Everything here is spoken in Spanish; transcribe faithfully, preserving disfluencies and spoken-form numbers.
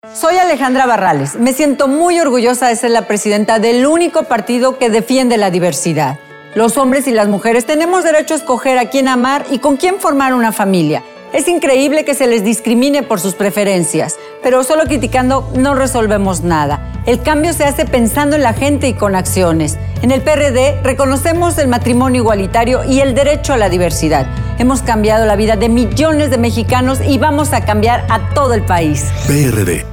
Soy Alejandra Barrales. Me siento muy orgullosa de ser la presidenta del único partido que defiende la diversidad. Los hombres y las mujeres tenemos derecho a escoger a quién amar y con quién formar una familia. Es increíble que se les discrimine por sus preferencias, pero solo criticando no resolvemos nada. El cambio se hace pensando en la gente y con acciones. En el P R D reconocemos el matrimonio igualitario y el derecho a la diversidad. Hemos cambiado la vida de millones de mexicanos y vamos a cambiar a todo el país. P R D.